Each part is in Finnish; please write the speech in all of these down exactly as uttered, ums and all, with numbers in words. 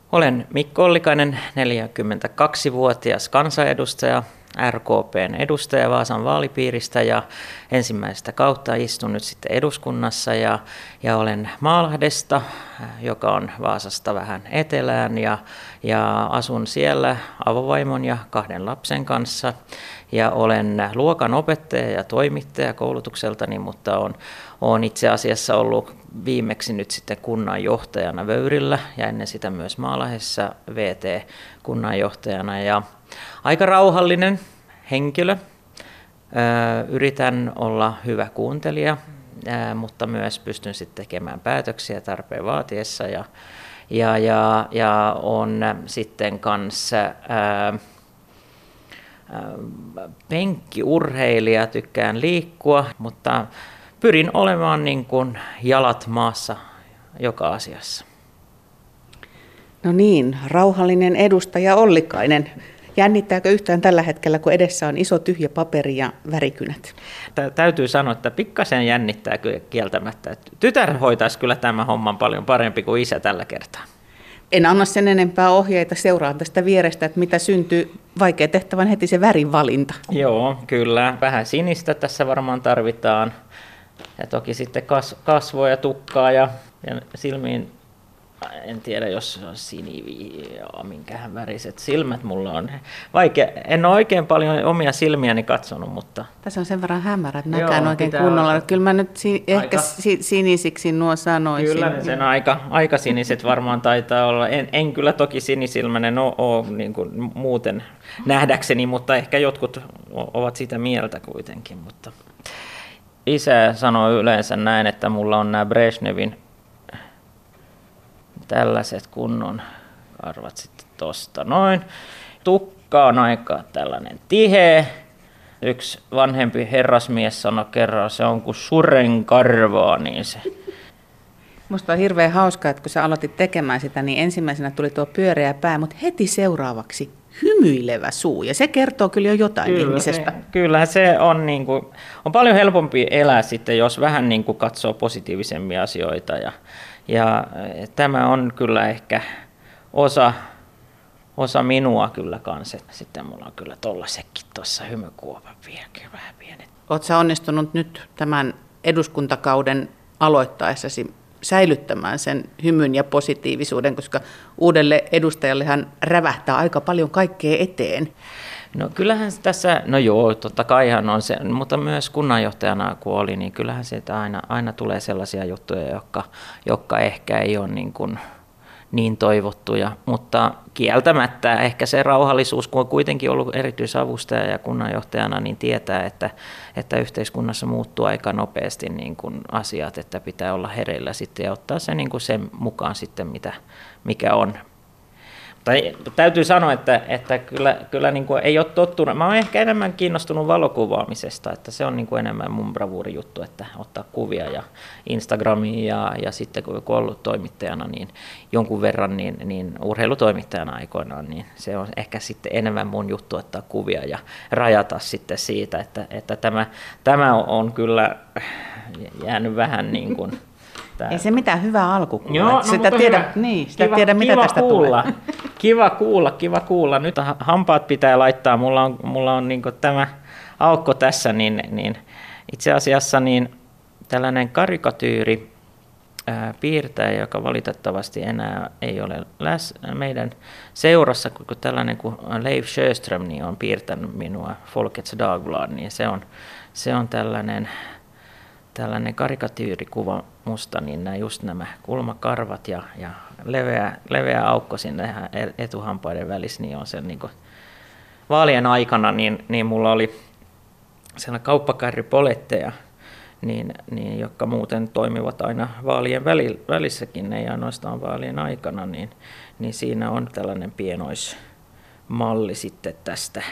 Olen Mikko Ollikainen, neljäkymmentäkaksivuotias kansanedustaja, R K P:n edustaja Vaasan vaalipiiristä ja ensimmäistä kautta istun nyt sitten eduskunnassa ja, ja olen Maalahdesta, joka on Vaasasta vähän etelään ja, ja asun siellä avovaimon ja kahden lapsen kanssa ja olen luokan opettaja ja toimittaja koulutukseltani, mutta olen, olen itse asiassa ollut viimeksi nyt sitten kunnanjohtajana Vöyrillä ja ennen sitä myös Maalahdessa V T-kunnanjohtajana ja aika rauhallinen henkilö. Yritän olla hyvä kuuntelija, mutta myös pystyn sitten tekemään päätöksiä tarpeen vaatiessa ja, ja, ja, ja on sitten kanssa ää, penkkiurheilija, tykkään liikkua, mutta pyrin olemaan niin kuin jalat maassa joka asiassa. No niin, rauhallinen edustaja Ollikainen. Jännittääkö yhtään tällä hetkellä, kun edessä on iso tyhjä paperi ja värikynät? Täytyy sanoa, että pikkasen jännittää kieltämättä. Tytär hoitaisi kyllä tämän homman paljon parempi kuin isä tällä kertaa. En anna sen enempää ohjeita, seuraan tästä vierestä, että mitä syntyy. Vaikea tehtävän heti se värivalinta. Joo, kyllä. Vähän sinistä tässä varmaan tarvitaan. Ja toki sitten kasvoja, tukkaa ja, ja silmiin. En tiedä, jos on siniviiva, minkähän väriset silmät mulla on. Vaikea. En ole oikein paljon omia silmiäni katsonut, mutta... Tässä on sen verran hämärä, että näkään oikein kunnolla. Olla. Kyllä mä nyt si- ehkä si- sinisiksi nuo sanoisin. Kyllä ne sen aika, aika siniset varmaan taitaa olla. En, en kyllä toki sinisilmäinen ole, ole niin kuin muuten nähdäkseni, mutta ehkä jotkut ovat sitä mieltä kuitenkin. Mutta isä sanoo yleensä näin, että mulla on nämä Brezhnevin tällaiset kunnon karvat sitten tosta noin. Tukka on aika tällainen tiheä. Yksi vanhempi herrasmies sanoi kerran, se on kuin suren karvaa, niin se. Musta on hirveän hauskaa, että kun sä aloitit tekemään sitä, niin ensimmäisenä tuli tuo pyöreä pää, mutta heti seuraavaksi hymyilevä suu. Ja se kertoo kyllä jo jotain kyllä, ihmisestä. Se, kyllä se on, niin kuin, on paljon helpompi elää sitten, jos vähän niin kuin katsoo positiivisempia asioita. Ja, ja tämä on kyllä ehkä osa, osa minua kyllä kanssa. Sitten mulla on kyllä tollasekin tuossa hymykuopan vieläkin vähän pienet. Oletko sä onnistunut nyt tämän eduskuntakauden aloittaessasi säilyttämään sen hymyn ja positiivisuuden, koska uudelle edustajallehan rävähtää aika paljon kaikkea eteen? No kyllähän tässä, no joo, totta kaihan on se, mutta myös kunnanjohtajana kun oli, niin kyllähän sieltä aina, aina tulee sellaisia juttuja, jotka, jotka ehkä ei ole niin kuin niin toivottuja, mutta kieltämättä ehkä se rauhallisuus, kun on kuitenkin ollut erityisavustaja ja kunnanjohtajana, niin tietää, että, että yhteiskunnassa muuttuu aika nopeasti niin kuin asiat, että pitää olla hereillä sitten ja ottaa se niin kuin sen mukaan sitten, mitä, mikä on. Tai täytyy sanoa, että, että kyllä, kyllä niin kuin ei ole tottunut. Mä oon ehkä enemmän kiinnostunut valokuvaamisesta, että se on niin kuin enemmän mun bravuurijuttu, että ottaa kuvia ja Instagramiin ja, ja sitten kun olen ollut toimittajana niin jonkun verran niin, niin urheilutoimittajana aikoinaan, niin se on ehkä sitten enemmän mun juttu ottaa kuvia ja rajata sitten siitä, että, että tämä, tämä on kyllä jäänyt vähän niin kuin... Ei se mitään hyvää alku. Joo, no, sitä tiedä, niin, sitä kiva, tiedä, mitä kiva tästä kuulla. tulee. Kiva kuulla, kiva kuulla. Nyt hampaat pitää laittaa. Mulla on, mulla on niin tämä aukko tässä, niin, niin itse asiassa niin tällainen karikatyyri ää, piirtäjä, joka valitettavasti enää ei ole läs meidän seurassa, kun tällainen kuin Leif Sjöström niin on piirtänyt minua Folkets Dagblad, niin se on, se on tällainen... Tällainen karikatyyrikuva musta, niin nämä, just nämä kulmakarvat ja, ja leveä, leveä aukko sinne etuhampaiden välissä, niin on se niin kuin vaalien aikana, niin, niin mulla oli sellainen kauppakärrypoletteja, niin, niin, jotka muuten toimivat aina vaalien välissäkin, ei ainoastaan vaalien aikana, niin, niin siinä on tällainen pienoismalli sitten tästä.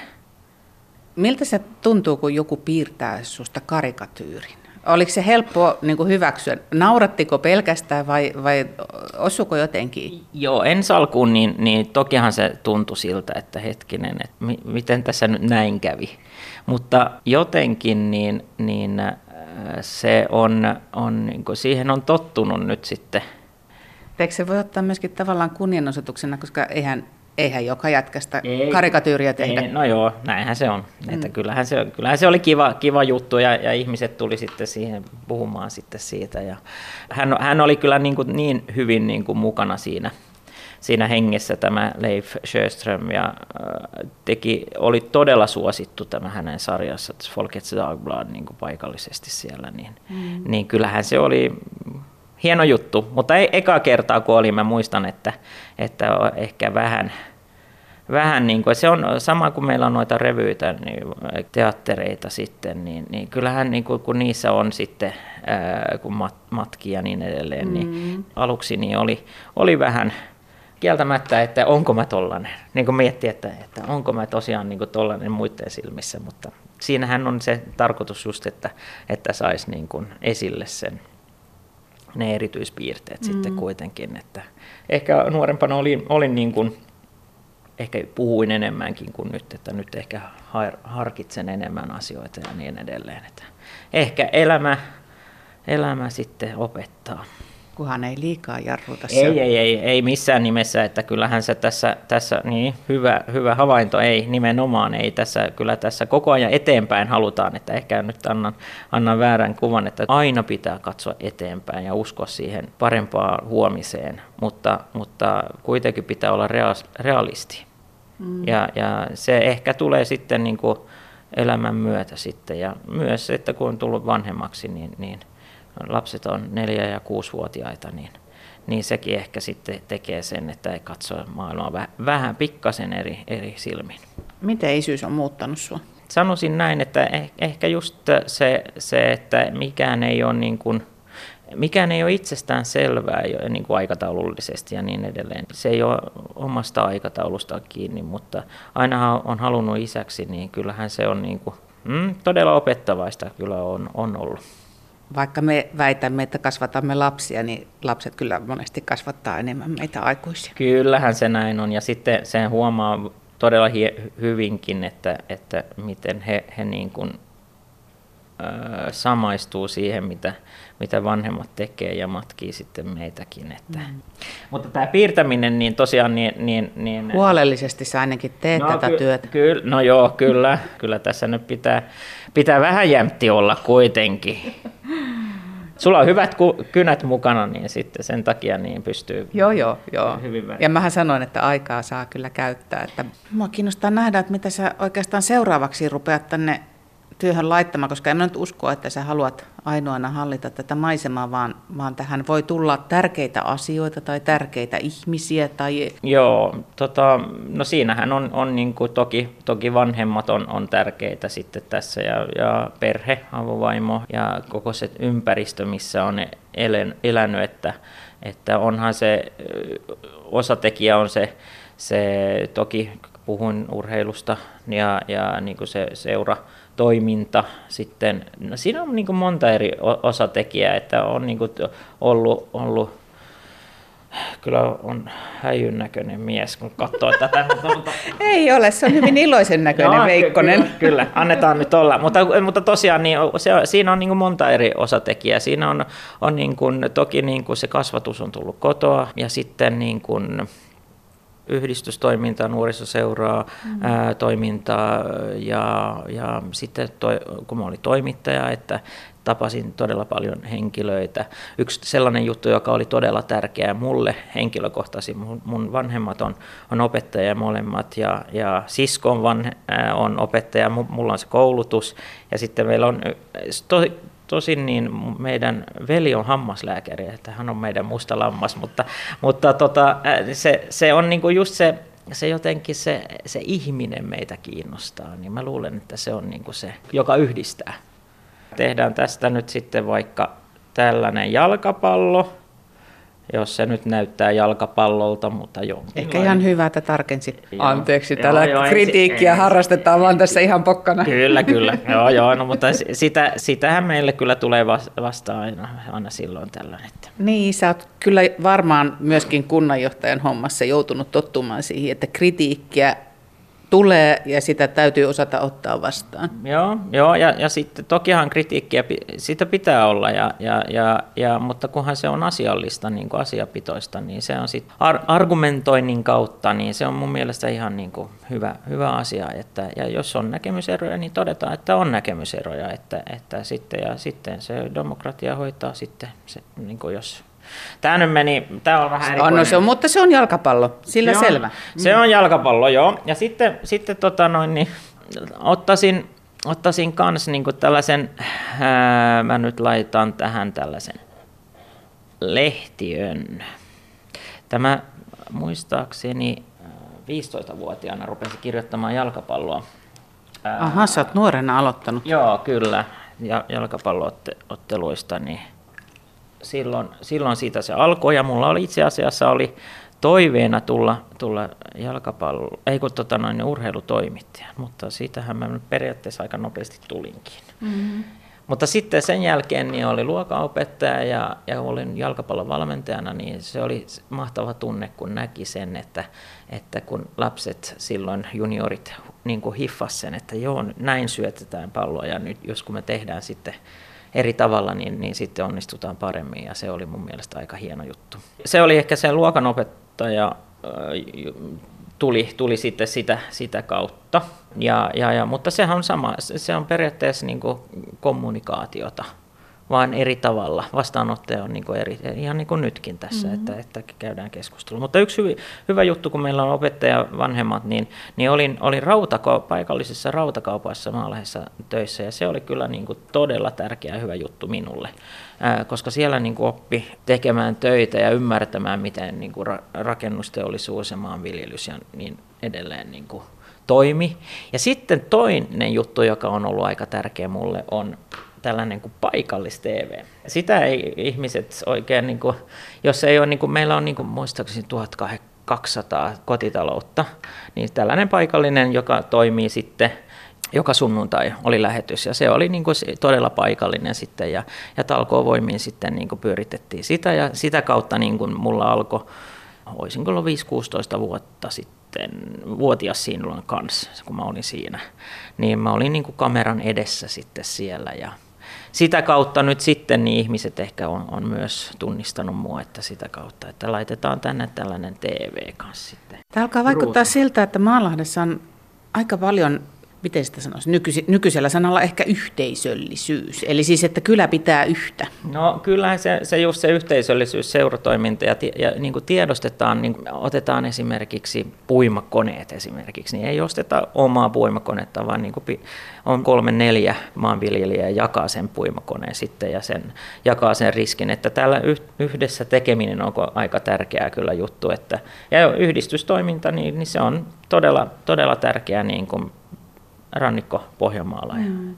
Miltä se tuntuu, kun joku piirtää susta karikatyyrin? Oliko se helppo niin kuin hyväksyä? Naurattiko pelkästään vai, vai osuiko jotenkin? Joo, ensi alkuun niin, niin tokihan se tuntui siltä, että hetkinen, että mi- miten tässä nyt näin kävi. Mutta jotenkin niin, niin se on, on niin kuin siihen on tottunut nyt sitten Eikö se voi ottaa myöskin tavallaan kunnianosoituksena, koska eihän, eihän joka jätkästä ei, karikatyyriä tehdä? Ei, no joo, näinhän se on. Mm. Että kyllähän, se, kyllähän se oli kiva, kiva juttu ja, ja ihmiset tuli sitten siihen puhumaan sitten siitä. Ja hän, hän oli kyllä niin, kuin niin hyvin niin kuin mukana siinä. Siinä hengessä tämä Leif Sjöström ja äh, teki, oli todella suosittu tämä hänen sarjassa, Folkets Dagblad niin kuin paikallisesti siellä, niin, mm. niin kyllähän se oli hieno juttu, mutta ei, eka kertaa kun oli, mä muistan, että, että ehkä vähän, vähän niin kuin, se on sama kuin meillä on noita revyitä, niin, teattereita sitten, niin, niin kyllähän niin kuin, kun niissä on sitten, ää, kun mat, matki ja niin edelleen, mm. niin aluksi niin oli, oli vähän kieltämättä, että onko mä tollanen, niin kuin miettii, että, että onko mä tosiaan niin kuin tollanen muiden silmissä, mutta siinähän on se tarkoitus just, että, että saisi niin kuin esille sen, ne erityispiirteet mm. sitten kuitenkin, että ehkä nuorempana olin, olin niin kuin, ehkä puhuin enemmänkin kuin nyt, että nyt ehkä harkitsen enemmän asioita ja niin edelleen, että ehkä elämä, elämä sitten opettaa. Kunhan ei liikaa jarruta. Ei, ei, ei, ei missään nimessä, että kyllähän se tässä, tässä niin hyvä, hyvä havainto, ei nimenomaan, ei tässä, kyllä tässä koko ajan eteenpäin halutaan, että ehkä nyt annan, annan väärän kuvan, että aina pitää katsoa eteenpäin ja uskoa siihen parempaan huomiseen, mutta, mutta kuitenkin pitää olla realisti. Mm. Ja, ja se ehkä tulee sitten niin kuin elämän myötä sitten ja myös, että kun on tullut vanhemmaksi, niin, niin lapset on neljä- ja kuusivuotiaita, niin, niin sekin ehkä sitten tekee sen, että ei katso maailmaa vähän, vähän pikkasen eri, eri silmin. Miten isyys on muuttanut sinua? Sanoisin näin, että ehkä just se, se että mikään ei ole, niin kuin, mikään ei ole itsestään selvää niin kuin aikataulullisesti ja niin edelleen. Se ei ole omasta aikataulustaan kiinni, mutta aina on halunnut isäksi, niin kyllähän se on niin kuin, mm, todella opettavaista kyllä on, on ollut. Vaikka me väitämme, että kasvatamme lapsia, niin lapset kyllä monesti kasvattaa enemmän meitä aikuisia. Kyllähän se näin on, ja sitten sen huomaa todella hie- hyvinkin, että, että miten he, he niin kuin, ö, samaistuu siihen, mitä, mitä vanhemmat tekee ja matkii sitten meitäkin. Että. Mm. Mutta tämä piirtäminen, niin tosiaan... Niin, niin, niin, huolellisesti sä ainakin teet no, tätä ky- työtä. Ky- no joo, kyllä. Kyllä tässä nyt pitää, pitää vähän jämpti olla kuitenkin. Sulla on hyvät kynät mukana, niin sitten sen takia niin pystyy joo, joo, joo. hyvin väliin. Ja mähän sanoin, että aikaa saa kyllä käyttää. Että mua kiinnostaa nähdä, että mitä sä oikeastaan seuraavaksi rupeat tänne työhön laittamaan, koska en mä nyt usko, että sä haluat ainoana hallita tätä maisemaa, vaan, vaan tähän voi tulla tärkeitä asioita tai tärkeitä ihmisiä. Tai... Joo, tota, no siinähän on, on niin kuin toki, toki vanhemmat on, on tärkeitä sitten tässä ja, ja perhe, avovaimo ja koko se ympäristö, missä on elen, elänyt, että, että onhan se osatekijä on se, se toki puhun urheilusta ja, ja niin kuin se seura, toiminta sitten, no siinä on niin kuin monta eri osatekijää, että on niin kuin ollut, ollut, kyllä on häijyn näköinen mies, kun katsoo tätä. Mutta... Ei ole, se on hyvin iloisen näköinen, no, Veikkonen. Kyllä, kyllä, annetaan nyt olla, mutta, mutta tosiaan niin se, siinä on niin kuin monta eri osatekijää. Siinä on, on niin kuin, toki niin kuin se kasvatus on tullut kotoa ja sitten niin kuin yhdistystoimintaa, nuorisoseuraa, mm. ää, toimintaa ja, ja sitten toi, kun mä olin toimittaja, että tapasin todella paljon henkilöitä. Yksi sellainen juttu, joka oli todella tärkeä mulle henkilökohtaisesti, mun, mun vanhemmat on, on opettaja molemmat ja, ja sisko on, vanhe, ää, on opettaja, mulla on se koulutus ja sitten meillä on to, Tosin niin meidän veli on hammaslääkäri, että hän on meidän musta lammas, mutta, mutta tota, se, se on niinku just se, se jotenkin se, se ihminen meitä kiinnostaa, niin mä luulen, että se on niinku se, joka yhdistää. Tehdään tästä nyt sitten vaikka tällainen jalkapallo, jos se nyt näyttää jalkapallolta, mutta joo. Ehkä ihan hyvä, että tarkensit. Anteeksi, täällä joo, kritiikkiä ei, harrastetaan ei, vaan tässä ihan pokkana. Kyllä, kyllä. joo, joo, no, mutta sitä, sitähän meille kyllä tulee vastaan aina, aina silloin tällöin. Että. Niin, sä oot kyllä varmaan myöskin kunnanjohtajan hommassa joutunut tottumaan siihen, että kritiikkiä tulee ja sitä täytyy osata ottaa vastaan. Joo, joo ja, ja sitten tokihan kritiikkiä sitä pitää olla, ja, ja, ja, ja, mutta kunhan se on asiallista, niin kuin asiapitoista, niin se on sitten ar- argumentoinnin kautta, niin se on mun mielestä ihan niin kuin hyvä, hyvä asia. Että, ja jos on näkemyseroja, niin todetaan, että on näkemyseroja, että, että sitten, ja sitten se demokratia hoitaa sitten, se, niin kuin jos... Tämä nyt meni, tämä on vähän erikoinen. No, se on, mutta se on jalkapallo, sillä se selvä. On, se on jalkapallo, joo. Ja sitten, sitten tota noin, niin, ottaisin, ottaisin kans niin kuin tällaisen, ää, mä nyt laitan tähän tällaisen lehtiön. Tämä muistaakseni viisitoistavuotiaana rupesi kirjoittamaan jalkapalloa. Aha, sä oot nuorena aloittanut. Joo, kyllä, ja jalkapallootteluista, niin silloin, silloin siitä se alkoi, ja mulla oli itse asiassa oli toiveena tulla, tulla jalkapallo, ei kun tota noin, urheilutoimittaja, mutta siitähän mä periaatteessa aika nopeasti tulinkin. Mm-hmm. Mutta sitten sen jälkeen niin oli luokanopettaja ja, ja olin jalkapallon valmentajana, niin se oli mahtava tunne, kun näki sen, että, että kun lapset silloin juniorit niin kuin hiffas sen, että joo, näin syötetään palloa, ja nyt jos kun me tehdään sitten eri tavalla, niin, niin sitten onnistutaan paremmin, ja se oli mun mielestä aika hieno juttu. Se oli ehkä se luokanopettaja, tuli, tuli sitten sitä, sitä kautta, ja, ja, ja, mutta sehän on sama, se on periaatteessa niin kuin kommunikaatiota, vaan eri tavalla. Vastaanottaja on niin kuin eri, ihan niin kuin nytkin tässä, mm-hmm. että, että käydään keskustelua. Mutta yksi hyvä, hyvä juttu, kun meillä on opettaja vanhemmat, niin, niin olin, olin rautakau- paikallisessa rautakaupassa Maalahdessa töissä, ja se oli kyllä niin kuin todella tärkeä ja hyvä juttu minulle, ää, koska siellä niin kuin oppi tekemään töitä ja ymmärtämään, miten niin kuin ra- rakennusteollisuus ja maanviljelys ja niin edelleen niin kuin toimi. Ja sitten toinen juttu, joka on ollut aika tärkeä mulle, on tällainen kuin paikallis-T V. Sitä ei ihmiset oikein, niin kuin, jos ei ole, niin kuin, meillä on niin kuin, muistaakseni tuhatkaksisataa kotitaloutta, niin tällainen paikallinen, joka toimii sitten, joka sunnuntai oli lähetys, ja se oli niin kuin, todella paikallinen sitten, ja, ja talkoovoimiin sitten niin kuin, pyöritettiin sitä, ja sitä kautta niin kuin, mulla alkoi, olisinko ollut viisi kuusitoista vuotta sitten, vuotias siinä kanssa, kun mä olin siinä, niin mä olin niin kuin kameran edessä sitten siellä, ja sitä kautta nyt sitten niin ihmiset ehkä on, on myös tunnistanut mua, että sitä kautta, että laitetaan tänne tällainen T V kanssa sitten. Tämä alkaa vaikuttaa Ruutu. siltä, että Maalahdessa on aika paljon, miten sitä sanoisi, nykyis- nykyisellä sanalla ehkä yhteisöllisyys, eli siis, että kylä pitää yhtä. No kyllähän se, se just se yhteisöllisyys, seuratoiminta ja, ja niin kuin tiedostetaan, niin kuin otetaan esimerkiksi puimakoneet esimerkiksi, niin ei osteta omaa puimakonetta, vaan niin kuin on kolme neljä maanviljelijää jakaa sen puimakoneen sitten ja sen, jakaa sen riskin, että täällä yhdessä tekeminen on aika tärkeää kyllä juttu, että, ja yhdistystoiminta, niin, niin se on todella, todella tärkeää niin kuin rannikko Pohjanmaalla. Mm.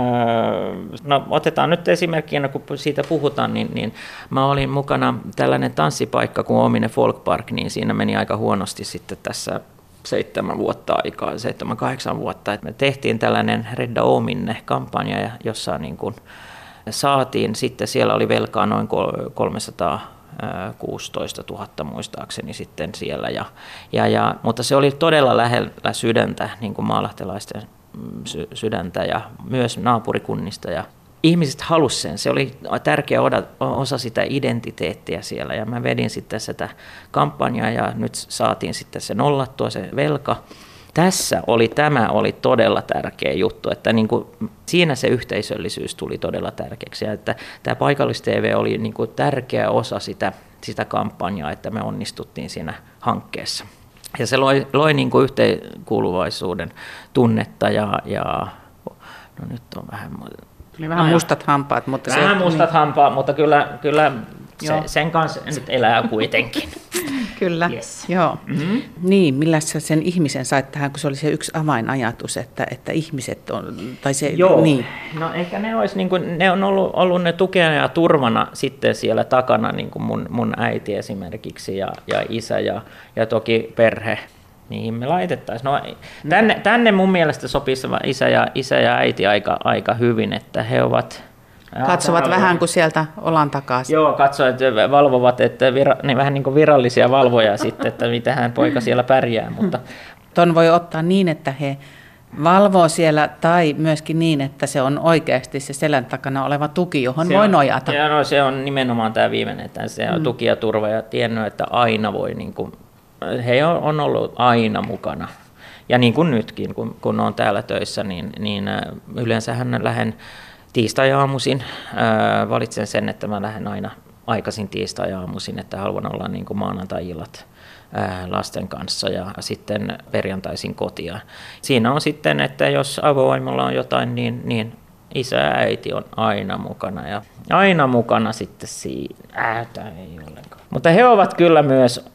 Öö, no, otetaan nyt esimerkkinä, kun siitä puhutaan, niin, niin mä olin mukana tällainen tanssipaikka kuin Ominen Folk Park, niin siinä meni aika huonosti sitten tässä seitsemän vuotta aikaa, seitsemän, kahdeksan vuotta. Et me tehtiin tällainen Redda Ominne-kampanja, jossa niin kun saatiin sitten, siellä oli velkaa noin kolmesataakuusitoistatuhatta muistaakseni sitten siellä, ja, ja, ja, mutta se oli todella lähellä sydäntä, niin kuin maalahtelaisten sydäntä ja myös naapurikunnista, ja ihmiset halusivat sen. Se oli tärkeä osa sitä identiteettiä siellä, ja mä vedin sitten sitä kampanjaa, ja nyt saatiin sitten se nollattua, se velka. Tässä oli, tämä oli todella tärkeä juttu, että niin kuin siinä se yhteisöllisyys tuli todella tärkeäksi, ja että tämä paikallis-T V oli niin kuin tärkeä osa sitä, sitä kampanjaa, että me onnistuttiin siinä hankkeessa. Ja se loi, loi niin kuin yhteenkuuluvaisuuden tunnetta, ja, ja no nyt on vähän... Tuli vähän mustat hampaat, mutta vähän se... mustat niin. hampaat, mutta kyllä, kyllä se, sen kanssa nyt elää kuitenkin. Kyllä, yes. Joo. Mm-hmm. Niin, millä sä sen ihmisen sait tähän, kun se oli se yksi avainajatus, että, että ihmiset on, tai se... Joo, niin. No ehkä ne, olisi, niin kuin, ne on ollut, ollut ne tukena ja turvana sitten siellä takana, niin kuin mun, mun äiti esimerkiksi ja, ja isä ja, ja toki perhe. Mihin me laitettaisiin. No, tänne, tänne mun mielestä sopisi isä ja, isä ja äiti aika, aika hyvin, että he ovat... Katsovat vähän kuin sieltä olan takaa. Joo, katsovat, valvovat, että vira, niin vähän niin kuin virallisia valvoja sitten, että mitähän poika siellä pärjää, mutta, Ton voi ottaa niin, että he valvoo siellä tai myöskin niin, että se on oikeasti se selän takana oleva tuki, johon se voi on, nojata. Ja no, se on nimenomaan tämä viimeinen, että se on mm. tuki ja turva ja tiennyt, että aina voi, niin kuin, he on ollut aina mukana. Ja niin kuin nytkin, kun, kun on täällä töissä, niin, niin yleensähän lähden tiistai-aamuisin. Ää, valitsen sen, että mä lähden aina aikaisin tiistai-aamuisin, että haluan olla niin kuin maanantai-illat lasten kanssa ja sitten perjantaisin kotia. Siinä on sitten, että jos avovaimolla on jotain, niin, niin isä ja äiti on aina mukana ja aina mukana sitten siinä. Äätä ei ollenkaan. Mutta he ovat kyllä myös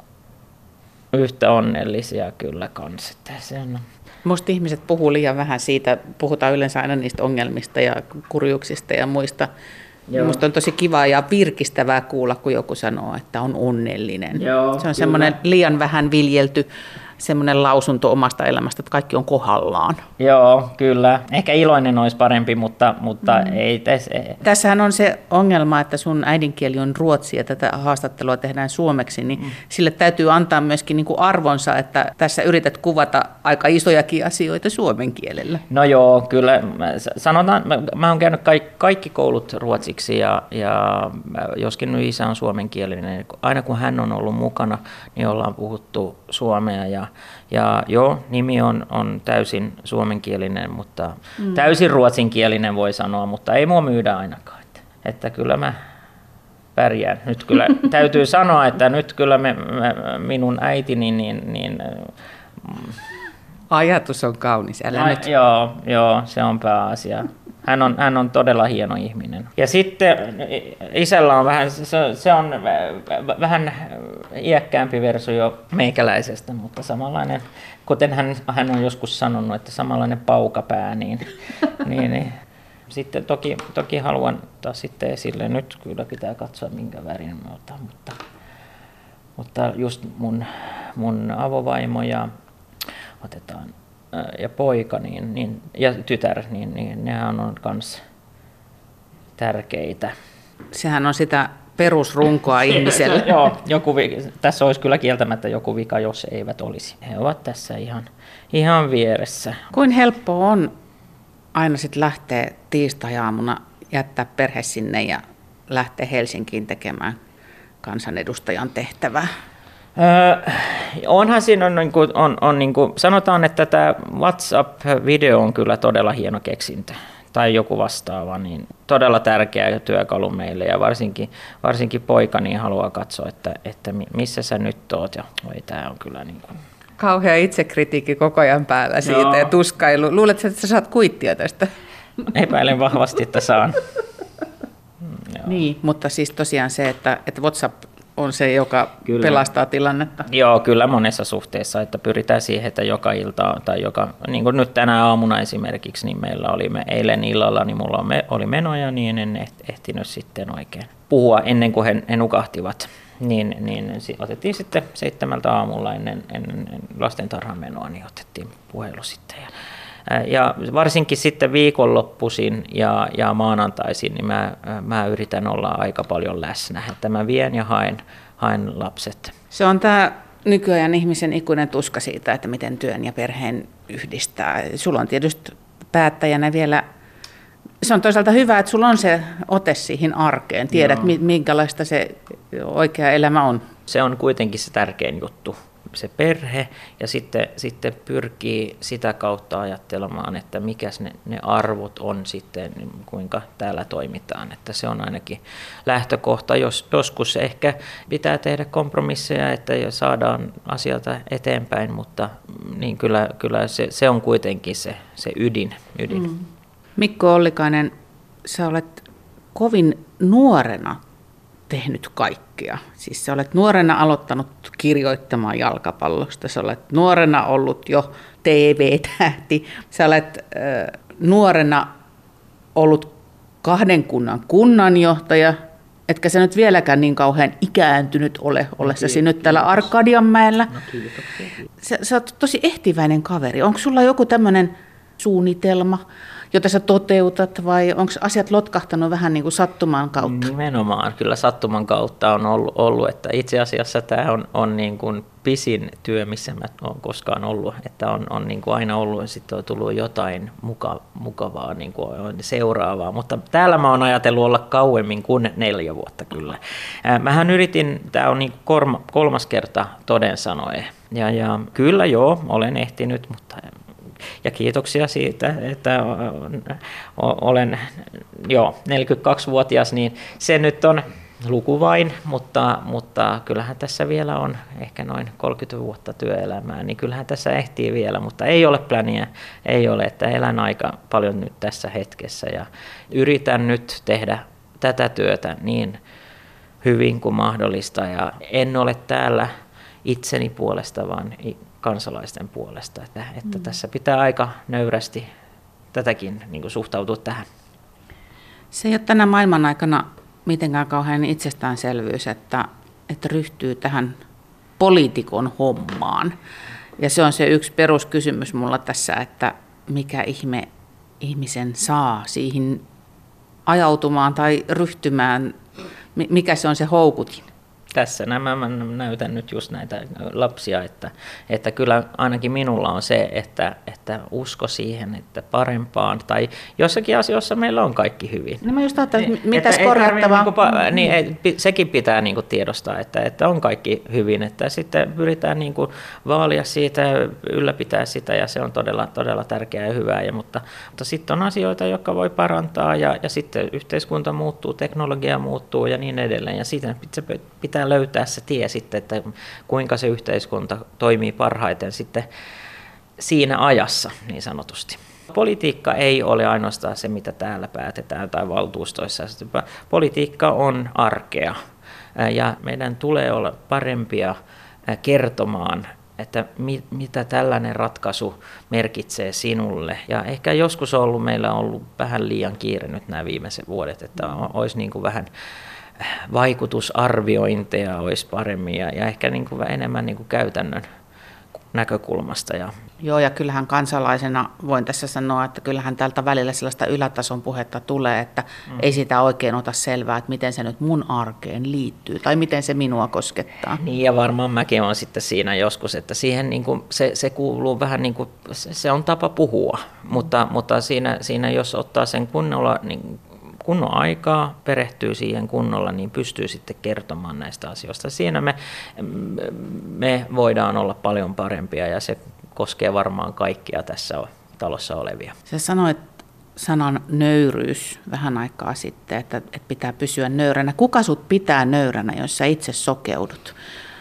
yhtä onnellisia kyllä kans. Se on... Musta ihmiset puhuu liian vähän siitä, puhutaan yleensä aina niistä ongelmista ja kurjuuksista ja muista. Joo. Musta on tosi kivaa ja virkistävää kuulla, kun joku sanoo, että on onnellinen. Joo, se on semmoinen liian vähän viljelty semmoinen lausunto omasta elämästä, että kaikki on kohdallaan. Joo, kyllä. Ehkä iloinen olisi parempi, mutta, mutta mm. ei tässä. Tässähän on se ongelma, että sun äidinkieli on ruotsi ja tätä haastattelua tehdään suomeksi, niin mm. sille täytyy antaa myöskin niin kuin arvonsa, että tässä yrität kuvata aika isojakin asioita suomen kielellä. No joo, kyllä. Sanotaan, mä, mä oon käynyt kaikki, kaikki koulut ruotsiksi ja, ja joskin nyt isä on suomenkielinen, aina kun hän on ollut mukana, niin ollaan puhuttu suomea ja Ja joo, nimi on, on täysin suomenkielinen, mutta mm. täysin ruotsinkielinen voi sanoa, mutta ei mua myydä ainakaan. Että, että kyllä mä pärjään. Nyt kyllä täytyy sanoa, että nyt kyllä me, me, minun äitini, niin... niin mm. Ajatus on kaunis, älä Ai, nyt. Joo, joo, se on pääasia. Hän on, hän on todella hieno ihminen. Ja sitten isällä on vähän, se, se on vähän iäkkäämpi versio meikäläisestä, mutta samanlainen, kuten hän, hän on joskus sanonut, että samanlainen paukapää, niin, niin, niin. Sitten toki, toki haluan taas sitten esille, nyt kyllä pitää katsoa minkä värin me otan, mutta, mutta just mun, mun avovaimo ja otetaan ja poika niin, niin, ja tytär, niin, niin nehän on myös tärkeitä. Sehän on sitä perusrunkoa ihmiselle. Joo, joku, tässä olisi kyllä kieltämättä joku vika, jos eivät olisi. He ovat tässä ihan, ihan vieressä. Kuin helppoa on aina sitten lähteä tiistai-aamuna, jättää perhe sinne ja lähteä Helsinkiin tekemään kansanedustajan tehtävää? Öö, onhan siinä on, niin kuin, on, on niin kuin, sanotaan, että tämä WhatsApp-video on kyllä todella hieno keksintö tai joku vastaava, niin todella tärkeä työkalu meille ja varsinkin, varsinkin poika niin haluaa katsoa, että, että missä sä nyt oot ja oi, tämä on kyllä niin kuin... Kauhea itsekritiikki koko ajan päällä siitä Joo. ja tuskailu. Luuletko, että sä saat kuittia tästä? Epäilen vahvasti, että saan. Niin, mutta siis tosiaan se, että, että WhatsApp on se, joka kyllä. pelastaa tilannetta. Joo, kyllä monessa suhteessa, että pyritään siihen, että joka ilta, tai joka, niin kuin nyt tänä aamuna esimerkiksi, niin meillä oli me, eilen illalla, niin mulla oli menoja, niin en ehtinyt sitten oikein puhua ennen kuin he, he nukahtivat. Niin, niin otettiin sitten seitsemältä aamulla ennen, ennen lastentarhan menoa, niin otettiin puhelu sitten. Ja, ja varsinkin sitten viikonloppuisin ja, ja maanantaisin, niin mä, mä yritän olla aika paljon läsnä, että mä vien ja haen, haen lapset. Se on tämä nykyajan ihmisen ikuinen tuska siitä, että miten työn ja perheen yhdistää. Sulla on tietysti päättäjänä vielä, se on toisaalta hyvä, että sulla on se ote siihen arkeen, tiedät no. minkälaista se oikea elämä on. Se on kuitenkin se tärkein juttu. Se perhe ja sitten, sitten pyrkii sitä kautta ajattelemaan, että mikäs ne, ne arvot on sitten, kuinka täällä toimitaan. Että se on ainakin lähtökohta. Jos, joskus ehkä pitää tehdä kompromisseja, että saadaan asioita eteenpäin, mutta niin kyllä, kyllä se, se on kuitenkin se, se ydin. ydin. Mm. Mikko Ollikainen, sä olet kovin nuorena tehnyt kaikkea. Siis sä olet nuorena aloittanut kirjoittamaan jalkapallosta, sä olet nuorena ollut jo T V-tähti, sä olet äh, nuorena ollut kahden kunnan kunnanjohtaja, etkä sä nyt vieläkään niin kauhean ikääntynyt ole, ollessasi nyt täällä Arkadianmäellä. No, sä, sä oot tosi ehtiväinen kaveri. Onko sulla joku tämmöinen suunnitelma, jota sä toteutat, vai onko asiat lotkahtanut vähän niin kuin sattuman kautta? Nimenomaan, kyllä sattuman kautta on ollut, ollut että itse asiassa tämä on, on niin kuin pisin työ, missä mä olen koskaan ollut, että on, on niin kuin aina ollut ja sitten on tullut jotain muka, mukavaa niin kuin seuraavaa, mutta täällä mä oon ajatellut olla kauemmin kuin neljä vuotta kyllä. Mähän yritin, tämä on niin kuin kolmas kerta toden sanoen, ja, ja kyllä joo, olen ehtinyt, mutta ja kiitoksia siitä, että olen jo neljäkymmentäkaksivuotias, niin se nyt on luku vain, mutta, mutta kyllähän tässä vielä on ehkä noin kolmekymmentä vuotta työelämää, niin kyllähän tässä ehtii vielä, mutta ei ole pläniä, ei ole, että elän aika paljon nyt tässä hetkessä ja yritän nyt tehdä tätä työtä niin hyvin kuin mahdollista ja en ole täällä itseni puolesta, vaan kansalaisten puolesta, että, että mm. tässä pitää aika nöyrästi tätäkin niin kuin suhtautua tähän. Se ei ole tänä maailman aikana mitenkään kauhean itsestäänselvyys, että, että ryhtyy tähän poliitikon hommaan. Ja se on se yksi peruskysymys mulla tässä, että mikä ihme ihmisen saa siihen ajautumaan tai ryhtymään, mikä se on se houkutin. Tässä nämä mä näytän nyt just näitä lapsia, että, että kyllä ainakin minulla on se, että, että usko siihen, että parempaan, tai jossakin asioissa meillä on kaikki hyvin. No mä just ajattelin, että mitäs korjattavaa. Niin, niin ei, sekin pitää niin kuin tiedostaa, että, että on kaikki hyvin, että sitten pyritään niin kuin vaalia siitä, ylläpitää sitä, ja se on todella, todella tärkeää ja hyvää, ja, mutta, mutta sitten on asioita, jotka voi parantaa, ja, ja sitten yhteiskunta muuttuu, teknologia muuttuu ja niin edelleen, ja siitä pitää löytää se tie sitten, että kuinka se yhteiskunta toimii parhaiten sitten siinä ajassa niin sanotusti. Politiikka ei ole ainoastaan se, mitä täällä päätetään tai valtuustoissa. Politiikka on arkea ja meidän tulee olla parempia kertomaan, että mi, mitä tällainen ratkaisu merkitsee sinulle. Ja ehkä joskus on ollut, meillä on ollut vähän liian kiire nyt nämä viimeiset vuodet, että olisi niin kuin vähän vaikutusarviointeja olisi paremmin ja, ja ehkä niin kuin enemmän niin kuin käytännön näkökulmasta. Ja. Joo, ja kyllähän kansalaisena voin tässä sanoa, että kyllähän tältä välillä sellaista ylätason puhetta tulee, että mm. ei sitä oikein ota selvää, että miten se nyt mun arkeen liittyy tai miten se minua koskettaa. Niin, ja varmaan mäkin olen sitten siinä joskus, että siihen niin kuin se, se kuuluu vähän niin kuin, se, se on tapa puhua, mm. mutta, mutta siinä, siinä jos ottaa sen kunnolla, niin kunnon aikaa, perehtyy siihen kunnolla, niin pystyy sitten kertomaan näistä asioista. Siinä me, me voidaan olla paljon parempia ja se koskee varmaan kaikkia tässä talossa olevia. Sä sanoit sanan nöyryys vähän aikaa sitten, että, että pitää pysyä nöyränä. Kuka sut pitää nöyränä, jos sä itse sokeudut?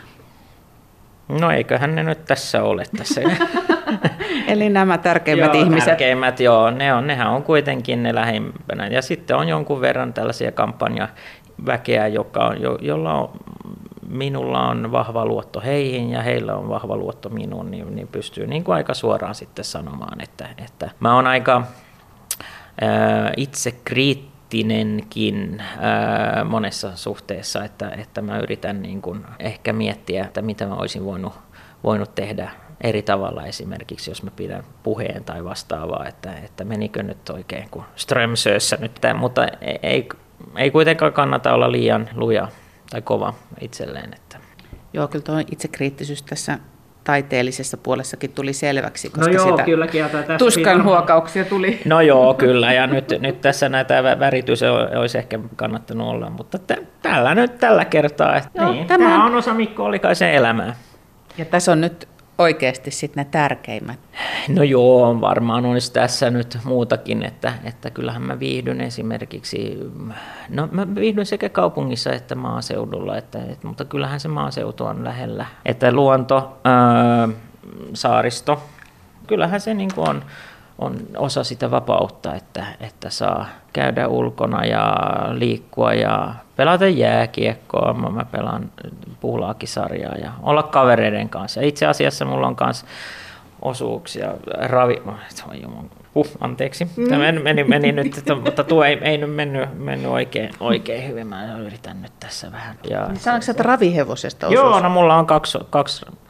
No eiköhän ne nyt tässä ole tässä. Eli nämä tärkeimmät joo, ihmiset. Tärkeimmät, joo, ne on, nehän on kuitenkin ne lähimpänä. Ja sitten on jonkun verran tällaisia kampanjaväkeä, joka on, jo, jolla on, minulla on vahva luotto heihin ja heillä on vahva luotto minuun, niin, niin pystyy niin kuin aika suoraan sitten sanomaan, että, että mä oon aika ää, itse kriittinenkin ää, monessa suhteessa, että, että mä yritän niin kuin ehkä miettiä, että mitä mä olisin voinut, voinut tehdä eri tavalla esimerkiksi, jos mä pidän puheen tai vastaavaa, että, että menikö nyt oikein kuin Strömsössä nyt, mutta ei, ei kuitenkaan kannata olla liian luja tai kova itselleen. Että. Joo, kyllä tuo itsekriittisyys tässä taiteellisessa puolessakin tuli selväksi, koska no joo, sitä kylläkin, tuskan huokauksia tuli. No joo, kyllä, ja nyt, nyt tässä näitä väritys olisi ehkä kannattanut olla, mutta t- tällä nyt tällä kertaa, että joo, niin, tämä, tämä on osa Mikko Ollikaisen elämää. Ja tässä on nyt oikeasti sitten ne tärkeimmät. No joo, varmaan olisi tässä nyt muutakin, että, että kyllähän mä viihdyn esimerkiksi, no mä viihdyn sekä kaupungissa että maaseudulla, että, että, mutta kyllähän se maaseutu on lähellä. Että luonto, ää, saaristo, kyllähän se niin kuin on, on osa sitä vapautta, että, että saa käydä ulkona ja liikkua ja pelata jääkiekkoa, mä pelaan puulaakisarjaa ja olla kavereiden kanssa. Itse asiassa mulla on myös osuuksia, ravi... Uh, anteeksi, tämä meni, meni, meni nyt, mutta tuo ei, ei nyt mennyt, mennyt oikein, oikein hyvin, mä yritän nyt tässä vähän. Ja Sanoitko sä, että ravihevosesta osuus? Joo, no mulla on kaksi, kaksi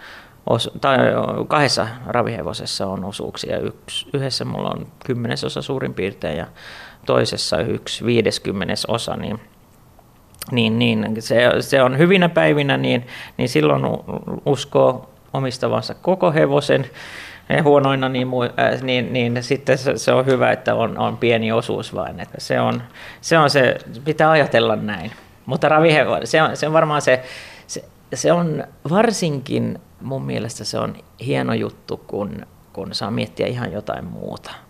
os, tai kahdessa ravihevosessa on osuuksia. Yksi, yhdessä mulla on kymmenesosa suurin piirtein ja toisessa yksi viideskymmenes osa, niin, niin, niin se, se on hyvinä päivinä, niin, niin silloin uskoo omistavansa koko hevosen. Ja huonoina, niin, äh, niin, niin sitten se, se on hyvä, että on, on pieni osuus vain. Että se, on, se on se, pitää ajatella näin. Mutta ravihevonen, se on, se on varmaan se, se, se on varsinkin mun mielestä se on hieno juttu, kun, kun saa miettiä ihan jotain muuta.